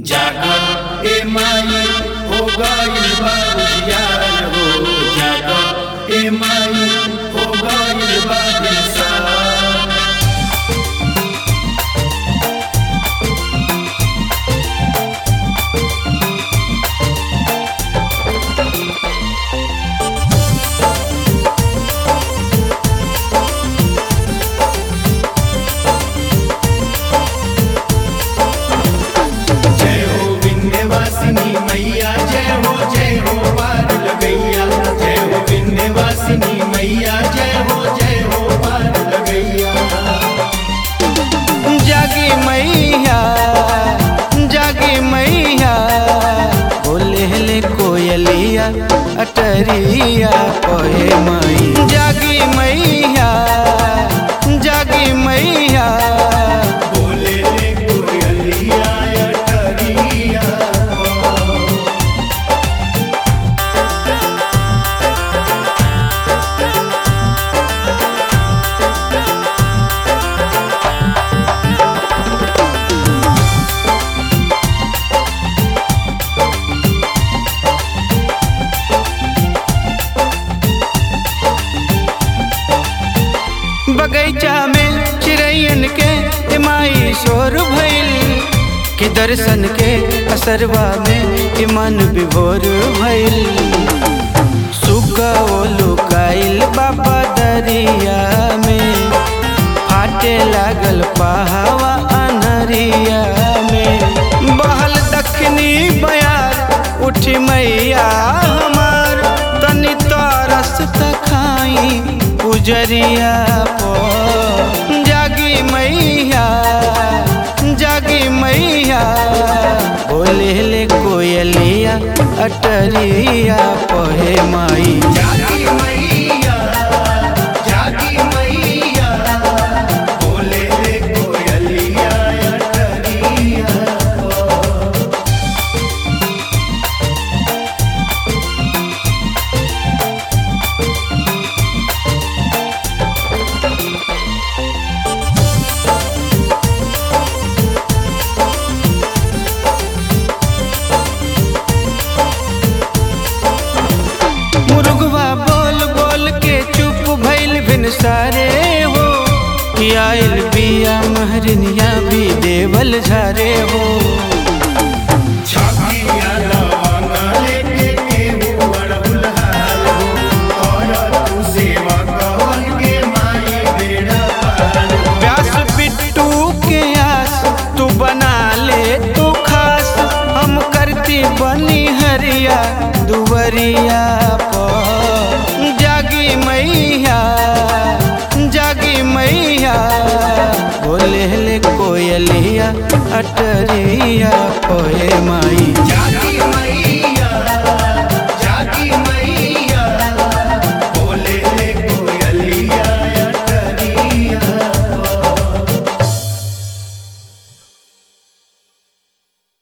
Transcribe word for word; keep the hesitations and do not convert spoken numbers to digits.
जागो ए माई हो गइल बा उजियार हो, जागो ए माई हो गइल बा बिनसार। मैया जय हो जय हो पार लगैया, जय हो विंध्यवासिनी मैया जय हो जय हो पार लगैया। जागी मैया जागी मैया बोले ले कोयलिया अटरिया कोहे माई। जागी मैया जागी मैया बोले ले कोयलिया अटरिया। बगैचा में चिड़ैयन के माई शोर भइल कि दर्शन के असरवा में मन विभोर भइल। सुगा लुकाइल बाबा दरिया में फाटे लागल पहावा अनहरिया में। बहल दक्षिणी बयार उठी मैया हमार तनी तरस तखाई उजरिया पो। जागी मैया जागी मैया बोले ले कोयलिया अटरिया पोहे माई। जागी मैया जागी मैया बोले ले कोयलिया अटरिया। मुर्गवा बोल बोल के चुप भइल बिन सारे हो कि आइल बिया महरनिया भी देवल झारे हो। छकिया लवंगा लेके केहू अड़हुल हाल हो, और तू सेवा कहल के माई बेड़ा पार हो। व्यास बिट्टू के आस तू बना ले तू खास, हम करती बनी हरिया दुवरिया पो। जागी मैया जागी मैया बोले ले कोयलिया अटरिया पोहे माई।